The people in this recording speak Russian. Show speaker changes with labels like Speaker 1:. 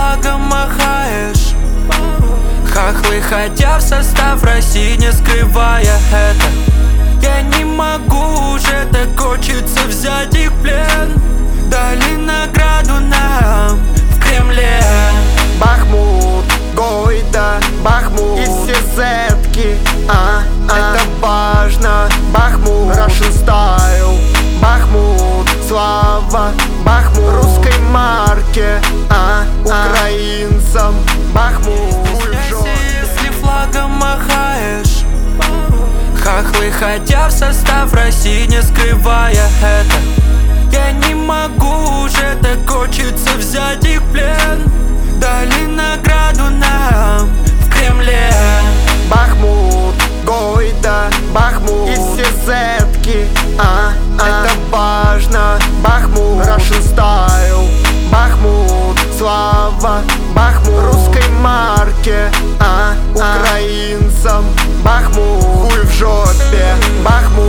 Speaker 1: флагом махаешь. Хохлы хотя в состав России, не скрывая это. Я не могу уже, так хочется взять их в плен. Дали награду нам в Кремле.
Speaker 2: Бахмут, Гойда, Бахмут и все зетки, это важно. Бахмут, Russian Style, Бахмут, слава, Бахмут, русской марке, украинцам, Бахмут, хуй в жопе.
Speaker 1: Если флагом махаешь, хохлы хотя в состав России, не скрывая это. Я не могу уже, так хочется взять их в плен. Дали награду нам в Кремле.
Speaker 2: Бахмут, Гойда, Бахмут и все зетки, это важно. Бахмут, Russian Style, Бахмут, слава, Бахмут, русской марке, украинцам, Бахмут, хуй в жопе, Бахмут.